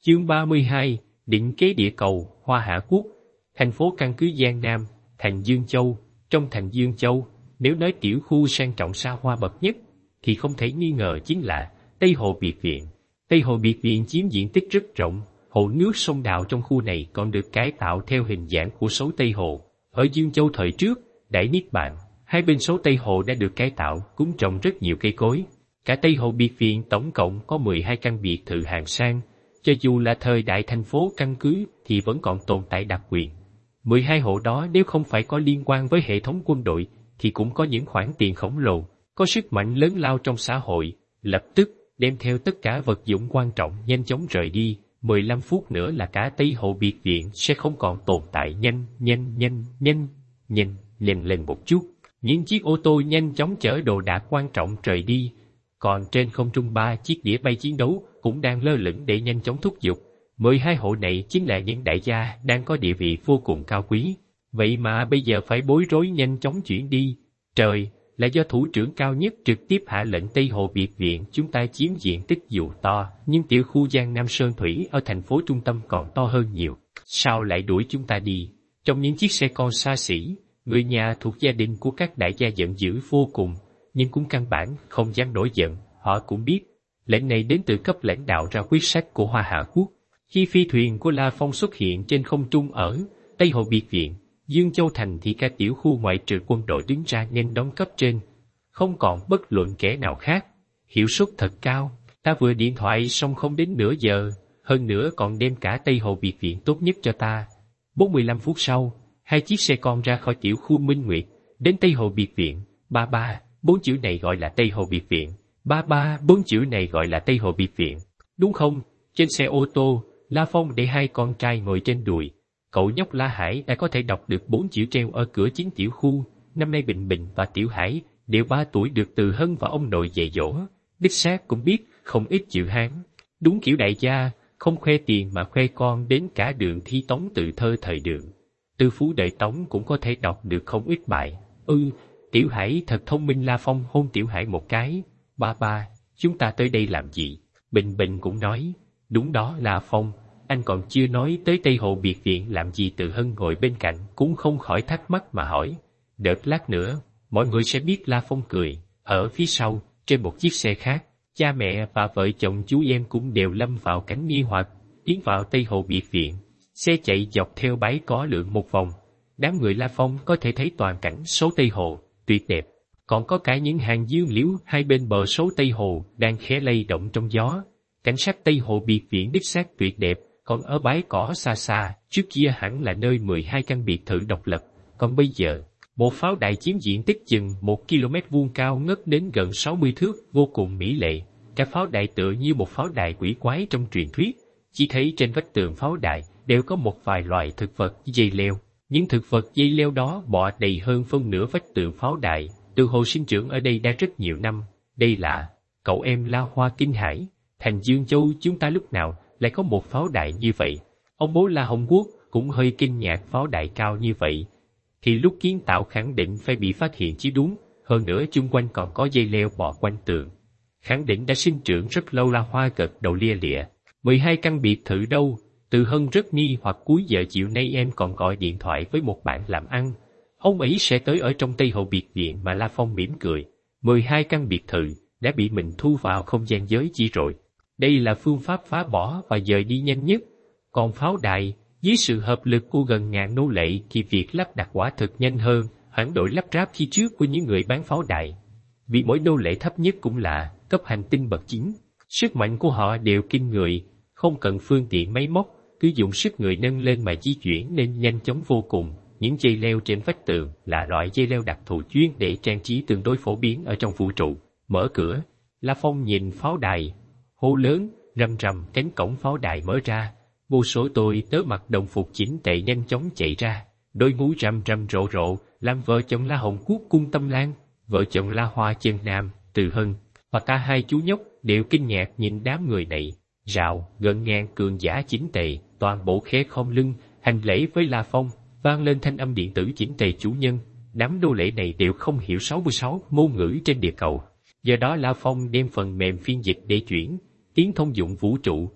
Chương 32, định kế địa cầu, Hoa Hạ Quốc, thành phố căn cứ Giang Nam, thành Dương Châu. Trong thành Dương Châu, nếu nói tiểu khu sang trọng xa hoa bậc nhất, thì không thể nghi ngờ chính là Tây Hồ Biệt Viện. Tây Hồ Biệt Viện chiếm diện tích rất rộng, hồ nước sông đào trong khu này còn được cải tạo theo hình dạng của sấu Tây Hồ. Ở Dương Châu thời trước, Đại Niết Bàn, hai bên sấu Tây Hồ đã được cải tạo, cũng trồng rất nhiều cây cối. Cả Tây Hồ Biệt Viện tổng cộng có 12 căn biệt thự hạng sang, cho dù là thời đại thành phố căn cứ thì vẫn còn tồn tại đặc quyền. 12 hộ đó nếu không phải có liên quan với hệ thống quân đội thì cũng có những khoản tiền khổng lồ, có sức mạnh lớn lao trong xã hội, lập tức đem theo tất cả vật dụng quan trọng nhanh chóng rời đi. 15 phút nữa là cả Tây Hồ Biệt Viện sẽ không còn tồn tại. Nhanh lên một chút. Những chiếc ô tô nhanh chóng chở đồ đạc quan trọng rời đi, còn trên không trung 3 chiếc đĩa bay chiến đấu cũng đang lơ lửng để nhanh chóng thúc giục. 12 hộ này chính là những đại gia đang có địa vị vô cùng cao quý, vậy mà bây giờ phải bối rối nhanh chóng chuyển đi. Trời, là do thủ trưởng cao nhất trực tiếp hạ lệnh Tây Hồ Biệt Viện chúng ta chiếm diện tích dù to, nhưng tiểu khu Giang Nam Sơn Thủy ở thành phố trung tâm còn to hơn nhiều. Sao lại đuổi chúng ta đi? Trong những chiếc xe con xa xỉ, người nhà thuộc gia đình của các đại gia giận dữ vô cùng, nhưng cũng căn bản không dám nổi giận. Họ cũng biết, lệnh này đến từ cấp lãnh đạo ra quyết sách của Hoa Hạ Quốc. Khi phi thuyền của La Phong xuất hiện trên không trung ở Tây Hồ Biệt Viện, Dương Châu Thành thì cả tiểu khu ngoại trừ quân đội đứng ra nên đóng cấp trên, không còn bất luận kẻ nào khác. Hiệu suất thật cao, ta vừa điện thoại xong không đến nửa giờ, hơn nữa còn đem cả Tây Hồ Biệt Viện tốt nhất cho ta. 45 phút sau, 2 chiếc xe con ra khỏi tiểu khu Minh Nguyệt, đến Tây Hồ Biệt Viện. 4 chữ này gọi là Tây Hồ Biệt Viện. 4 chữ này gọi là Tây Hồ Biệt Viện. Đúng không? Trên xe ô tô, La Phong để 2 con trai ngồi trên đùi. Cậu nhóc La Hải đã có thể đọc được 4 chữ treo ở cửa chính tiểu khu. Năm nay Bình Bình và Tiểu Hải đều 3 tuổi, được Từ Hân và ông nội dạy dỗ. Đích xác cũng biết không ít chữ Hán. Đúng kiểu đại gia, không khoe tiền mà khoe con, đến cả Đường Thi Tống từ thơ thời Đường Tư Phú đời Tống cũng có thể đọc được không ít bài. Tiểu Hải thật thông minh. La Phong hôn Tiểu Hải một cái. Ba, chúng ta tới đây làm gì? Bình Bình cũng nói. Đúng đó La Phong, anh còn chưa nói tới Tây Hồ Biệt Viện làm gì. Từ Hân ngồi bên cạnh cũng không khỏi thắc mắc mà hỏi. Đợi lát nữa, mọi người sẽ biết. La Phong cười. Ở phía sau, trên một chiếc xe khác, cha mẹ và vợ chồng chú em cũng đều lâm vào cảnh nghi hoặc, tiến vào Tây Hồ Biệt Viện. Xe chạy dọc theo bãi cỏ lượn một vòng. Đám người La Phong có thể thấy toàn cảnh số Tây Hồ tuyệt đẹp, còn có cả những hàng dương liễu hai bên bờ số Tây Hồ đang khẽ lay động trong gió. Cảnh sát Tây Hồ Biệt Viện đích xác tuyệt đẹp, còn ở bãi cỏ xa xa, trước kia hẳn là nơi 12 căn biệt thự độc lập, còn bây giờ, một pháo đài chiếm diện tích chừng 1 km vuông cao ngất đến gần 60 thước, vô cùng mỹ lệ. Cả pháo đài tựa như một pháo đài quỷ quái trong truyền thuyết, chỉ thấy trên vách tường pháo đài đều có một vài loài thực vật dây leo. Những thực vật dây leo đó bò đầy hơn phân nửa vách tường pháo đài, từ hồ sinh trưởng ở đây đã rất nhiều năm. Đây là, cậu em La Hoa kinh hãi, thành Dương Châu chúng ta lúc nào lại có một pháo đài như vậy? Ông bố La Hồng Quốc cũng hơi kinh ngạc, pháo đài cao như vậy thì lúc kiến tạo khẳng định phải bị phát hiện chứ đúng, hơn nữa chung quanh còn có dây leo bò quanh tường, khẳng định đã sinh trưởng rất lâu. La Hoa gật đầu lia lịa. 12 căn biệt thự đâu? Từ Hân rất nghi hoặc. Cuối giờ chiều nay em còn gọi điện thoại với một bạn làm ăn, ông ấy sẽ tới ở trong Tây Hồ Biệt Viện mà. La Phong mỉm cười. 12 căn biệt thự đã bị mình thu vào không gian giới chỉ rồi. Đây là phương pháp phá bỏ và dời đi nhanh nhất. Còn pháo đài, dưới sự hợp lực của gần ngàn nô lệ thì việc lắp đặt quả thực nhanh hơn hẳn đội lắp ráp khi trước của những người bán pháo đài. Vì mỗi nô lệ thấp nhất cũng là cấp hành tinh bậc 9. Sức mạnh của họ đều kinh người, không cần phương tiện máy móc, cứ dùng sức người nâng lên mà di chuyển nên nhanh chóng vô cùng. Những dây leo trên vách tường là loại dây leo đặc thù chuyên để trang trí tương đối phổ biến ở trong vũ trụ. Mở cửa, La Phong nhìn pháo đài, hô lớn, rầm rầm. Cánh cổng pháo đài mở ra, vô số tôi tớ mặc đồng phục chỉnh tề nhanh chóng chạy ra, đôi mũ rầm rầm rộ rộ, làm vợ chồng La Hồng Quốc Cung Tâm Lan, vợ chồng La Hoa Chân Nam, Từ Hân, và cả 2 chú nhóc đều kinh ngạc nhìn đám người này. Rào, gần ngàn cường giả chỉnh tề, toàn bộ khẽ khom lưng, hành lễ với La Phong, vang lên thanh âm điện tử chỉnh tề chủ nhân. Đám nô lệ này đều không hiểu 66 ngôn ngữ trên địa cầu. Do đó La Phong đem phần mềm phiên dịch để chuyển tiếng thông dụng vũ trụ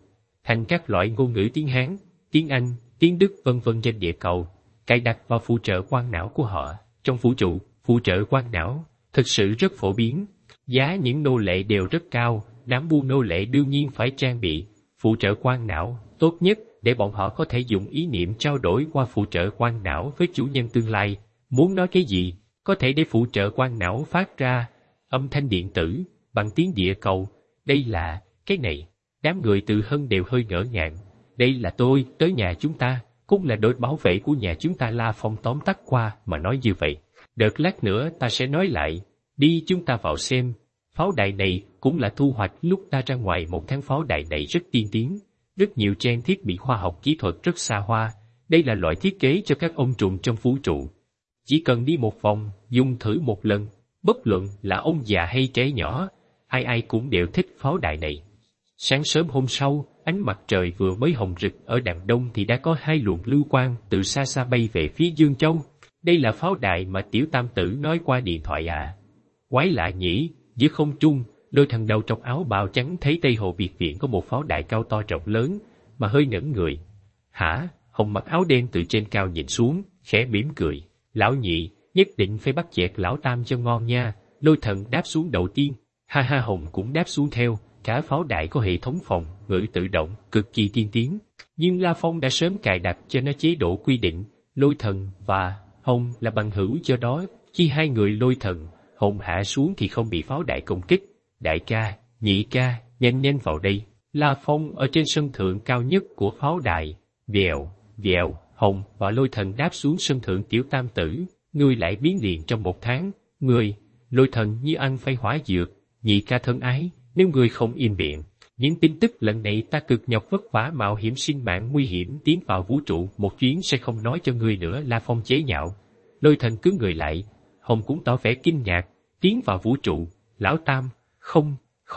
thành các loại ngôn ngữ tiếng Hán, tiếng Anh, tiếng Đức vân vân trên địa cầu, cài đặt vào phụ trợ quang não của họ. Trong vũ trụ, phụ trợ quang não thực sự rất phổ biến. Giá những nô lệ đều rất cao, đám buôn nô lệ đương nhiên phải trang bị phụ trợ quang não tốt nhất để bọn họ có thể dùng ý niệm trao đổi qua phụ trợ quang não với chủ nhân tương lai. Muốn nói cái gì, có thể để phụ trợ quang não phát ra âm thanh điện tử bằng tiếng địa cầu. Đây là cái này. Đám người Từ Hân đều hơi ngỡ ngàng. Đây là tôi tới nhà chúng ta, cũng là đội bảo vệ của nhà chúng ta. La Phong tóm tắt qua mà nói như vậy. Đợt lát nữa ta sẽ nói lại. Đi chúng ta vào xem. Pháo đài này cũng là thu hoạch lúc ta ra ngoài 1 tháng. Pháo đài này rất tiên tiến, rất nhiều trang thiết bị khoa học kỹ thuật rất xa hoa. Đây là loại thiết kế cho các ông trùm trong vũ trụ. Chỉ cần đi một vòng, dùng thử một lần, bất luận là ông già hay trẻ nhỏ, ai ai cũng đều thích pháo đài này. Sáng sớm hôm sau, ánh mặt trời vừa mới hồng rực ở đằng đông thì đã có 2 luồng lưu quang từ xa xa bay về phía Dương Châu. Đây là pháo đài mà Tiểu Tam Tử nói qua điện thoại à? Quái lạ nhỉ, giữa không trung, đôi thằng đầu trong áo bào trắng thấy Tây Hồ Biệt Viện có một pháo đài cao to rộng lớn, mà hơi ngẩn người. Hả? Hồng mặc áo đen từ trên cao nhìn xuống, khẽ mỉm cười. Lão Nhị, nhất định phải bắt chẹt lão Tam cho ngon nha. Lôi Thần đáp xuống đầu tiên, ha ha. Hồng cũng đáp xuống theo. Cả pháo đài có hệ thống phòng ngự tự động, cực kỳ tiên tiến. Nhưng La Phong đã sớm cài đặt cho nó chế độ quy định. Lôi Thần và Hồng là bằng hữu, do đó khi 2 người Lôi Thần, Hồng hạ xuống thì không bị pháo đài công kích. Đại ca, Nhị ca, nhanh nhanh vào đây. La Phong ở trên sân thượng cao nhất của pháo đài. Vèo, vèo, Hồng và Lôi Thần đáp xuống sân thượng. Tiểu Tam Tử, ngươi lại biến liền trong 1 tháng. Ngươi, Lôi Thần như ăn phay hỏa dược. Nhị ca thân ái, nếu ngươi không im miệng, những tin tức lần này ta cực nhọc vất vả mạo hiểm sinh mạng nguy hiểm tiến vào vũ trụ một chuyến sẽ không nói cho ngươi nữa. La Phong chế nhạo. Lôi Thần cứng người lại. Hồng cũng tỏ vẻ kinh ngạc. Tiến vào vũ trụ? Lão Tam, không.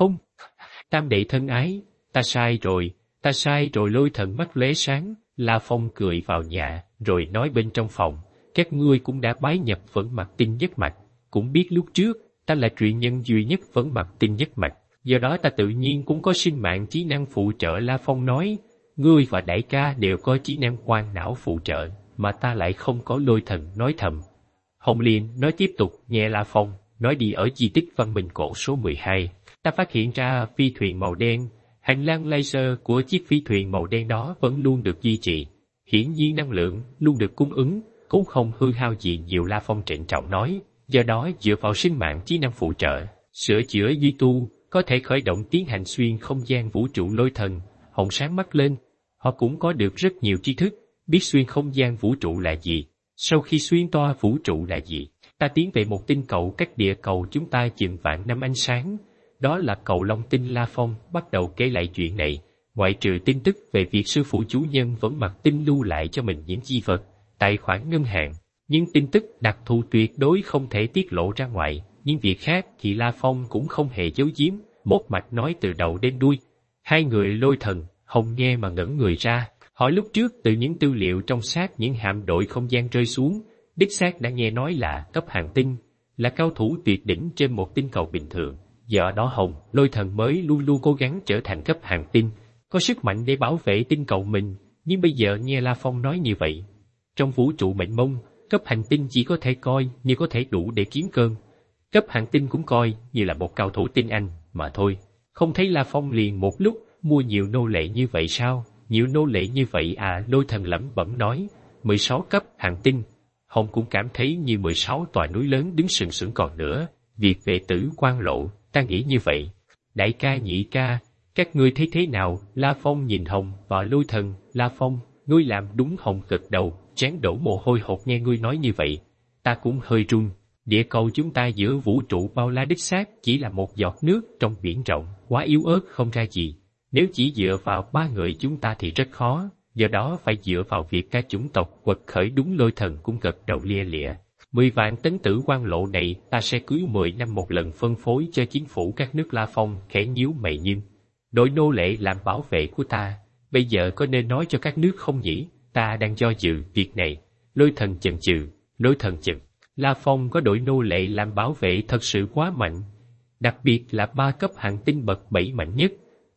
Tam đệ thân ái, ta sai rồi. Lôi Thần mắt lóe sáng. La Phong cười vào nhà, rồi nói bên trong phòng, các ngươi cũng đã bái nhập Vẫn Mặc Tinh Nhất Mạch, cũng biết lúc trước, ta là truyền nhân duy nhất Vẫn Mặc Tinh Nhất Mạch, do đó ta tự nhiên cũng có sinh mạng trí năng phụ trợ. La Phong nói, ngươi và đại ca đều có trí năng quang não phụ trợ, mà ta lại không có. Lôi Thần nói thầm. Hồng Liên nói tiếp tục, nghe La Phong nói đi. Ở di tích văn minh cổ số 12, ta phát hiện ra phi thuyền màu đen. Hành lang laser của chiếc phi thuyền màu đen đó vẫn luôn được duy trì. Hiển nhiên năng lượng luôn được cung ứng, cũng không hư hao gì nhiều. La Phong trịnh trọng nói, do đó dựa vào sinh mạng trí năng phụ trợ, sửa chữa duy tu, có thể khởi động tiến hành xuyên không gian vũ trụ. Lôi Thần, Hồng sáng mắt lên. Họ cũng có được rất nhiều tri thức, biết xuyên không gian vũ trụ là gì. Sau khi xuyên toa vũ trụ là gì, ta tiến về một tinh cầu cách địa cầu chúng ta chừng vạn năm ánh sáng. Đó là cầu Long Tinh. La Phong bắt đầu kể lại chuyện này. Ngoại trừ tin tức về việc sư phụ chủ nhân Vẫn Mặc Tinh lưu lại cho mình những chi vật, tài khoản ngân hàng, nhưng tin tức đặc thù tuyệt đối không thể tiết lộ ra ngoài. Nhưng việc khác thì La Phong cũng không hề giấu giếm, một mạch nói từ đầu đến đuôi. 2 người Lôi Thần, Hồng nghe mà ngẩn người ra. Hỏi lúc trước từ những tư liệu trong xác những hạm đội không gian rơi xuống, đích xác đã nghe nói là cấp hàng tinh, là cao thủ tuyệt đỉnh trên một tinh cầu bình thường. Do đó Hồng, Lôi Thần mới luôn luôn cố gắng trở thành cấp hàng tinh, có sức mạnh để bảo vệ tinh cầu mình. Nhưng bây giờ nghe La Phong nói như vậy, trong vũ trụ mênh mông, cấp hành tinh chỉ có thể coi như có thể đủ để kiếm cơm. Cấp hàng tinh cũng coi như là một cao thủ tinh anh mà thôi. Không thấy La Phong liền một lúc mua nhiều nô lệ như vậy sao? Nhiều nô lệ như vậy à? Lôi Thần lẩm bẩm nói. 16 cấp hàng tinh. Hồng cũng cảm thấy như 16 tòa núi lớn đứng sừng sững còn nữa. Việc vệ tử quan lộ, ta nghĩ như vậy. Đại ca, Nhị ca, các ngươi thấy thế nào? La Phong nhìn Hồng và Lôi Thần. La Phong, ngươi làm đúng. Hồng gật đầu, trán đổ mồ hôi hột. Nghe ngươi nói như vậy, ta cũng hơi run. Địa cầu chúng ta giữa vũ trụ bao la đích xác chỉ là một giọt nước trong biển rộng, quá yếu ớt không ra gì. Nếu chỉ dựa vào 3 người chúng ta thì rất khó, do đó phải dựa vào việc các chủng tộc quật khởi. Đúng. Lôi Thần cũng gật đầu lia lịa. 10 vạn tấn tử quan lộ này ta sẽ cưới 10 năm một lần phân phối cho chính phủ các nước. La Phong khẽ nhíu mày nghiêm. Đội nô lệ làm bảo vệ của ta, bây giờ có nên nói cho các nước không nhỉ? Ta đang do dự việc này. Lôi Thần chần chừ. Lôi Thần chừng. La Phong có đội nô lệ làm bảo vệ thật sự quá mạnh, đặc biệt là 3 cấp hàng tinh bậc 7 mạnh nhất,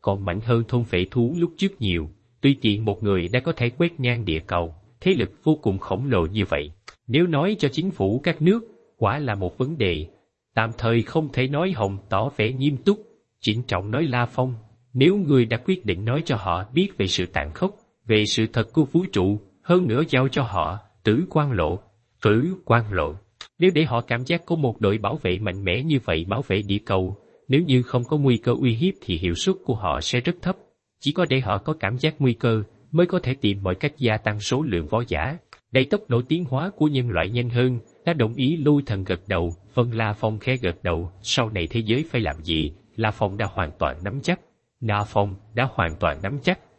còn mạnh hơn thôn phệ thú lúc trước nhiều. Tuy tiện một người đã có thể quét ngang địa cầu, thế lực vô cùng khổng lồ như vậy. Nếu nói cho chính phủ các nước, quả là một vấn đề. Tạm thời không thể nói. Hồng tỏ vẻ nghiêm túc, trịnh trọng nói La Phong, nếu ngươi đã quyết định nói cho họ biết về sự tàn khốc, về sự thật của vũ trụ, hơn nữa giao cho họ Tử Quang Lộ. Tử Quang Lộ. Nếu để họ cảm giác có một đội bảo vệ mạnh mẽ như vậy bảo vệ địa cầu, nếu như không có nguy cơ uy hiếp thì hiệu suất của họ sẽ rất thấp. Chỉ có để họ có cảm giác nguy cơ mới có thể tìm mọi cách gia tăng số lượng võ giả. Đẩy tốc độ tiến hóa của nhân loại nhanh hơn. Đã đồng ý. Lôi Thần gật đầu. Vân. La Phong khẽ gật đầu. Sau này thế giới phải làm gì? La Phong đã hoàn toàn nắm chắc. La Phong đã hoàn toàn nắm chắc.